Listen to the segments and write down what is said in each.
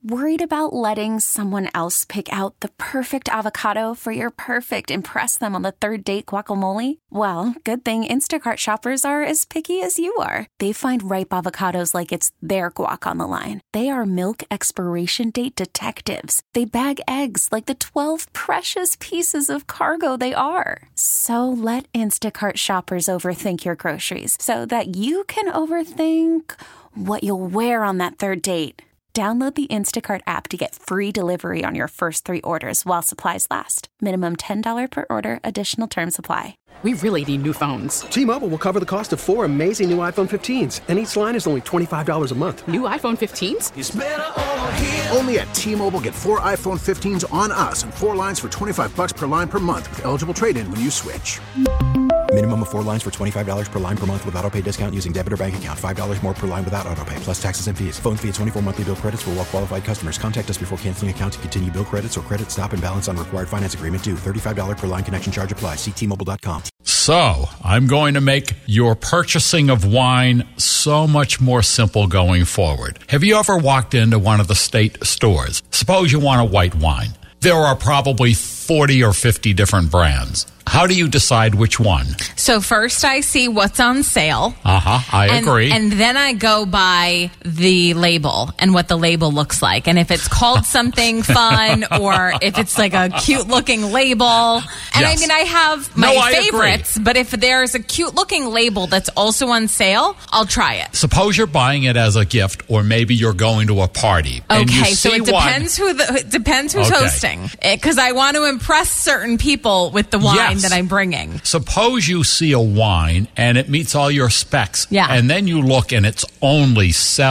Worried about letting someone else pick out the perfect avocado for your perfect impress them on the third date guacamole? Well, good thing Instacart shoppers are as picky as you are. They find ripe avocados like it's their guac on the line. They are milk expiration date detectives. They bag eggs like the 12 precious pieces of cargo they are. So let Instacart shoppers overthink your groceries so that you can overthink what you'll wear on that third date. Download the Instacart app to get free delivery on your first 3 orders while supplies last. Minimum $10 per order. Additional terms apply. We really need new phones. T-Mobile will cover the cost of 4 amazing new iPhone 15s, and each line is only $25 a month. New iPhone 15s? It's better over here. Only at T-Mobile, get 4 iPhone 15s on us and 4 lines for $25 per line per month with eligible trade-in when you switch. Minimum of 4 lines for $25 per line per month with autopay discount using debit or bank account. $5 more per line without autopay, plus taxes and fees. Phone fee at 24 monthly bill credits for well-qualified customers. Contact us before canceling account to continue bill credits or credit stop and balance on required finance agreement due. $35 per line connection charge applies. See T-Mobile.com. So, I'm going to make your purchasing of wine so much more simple going forward. Have you ever walked into one of the state stores? Suppose you want a white wine. There are probably 40 or 50 different brands. How do you decide which one? So first I see what's on sale. I agree. And then I go by the label and what the label looks like. And if it's called something fun or if it's like a cute looking label. And yes. I mean, I have my favorites, but if there's a cute looking label that's also on sale, I'll try it. Suppose you're buying it as a gift or maybe you're going to a party. Okay, and you so see it depends it depends who's hosting. Because I want to impress certain people with the wine that I'm bringing. Suppose you see a wine and it meets all your specs. Yeah. And then you look and it's only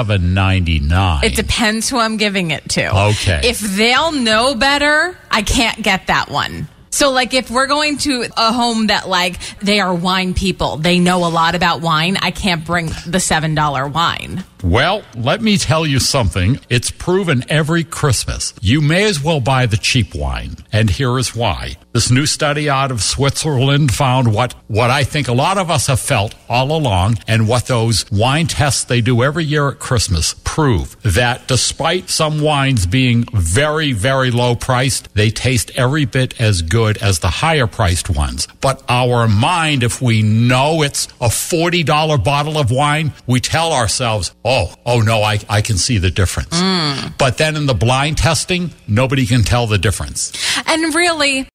$7.99. It depends who I'm giving it to. Okay. If they'll know better, I can't get that one. So, like, if we're going to a home that, like, they are wine people, they know a lot about wine, I can't bring the $7 wine. Well, let me tell you something. It's proven every Christmas. You may as well buy the cheap wine. And here is why. This new study out of Switzerland found what I think a lot of us have felt all along, and what those wine tests they do every year at Christmas prove, that despite some wines being very, very low priced, they taste every bit as good as the higher priced ones. But our mind, if we know it's a $40 bottle of wine, we tell ourselves, oh no, I can see the difference. But then in the blind testing, nobody can tell the difference. And really,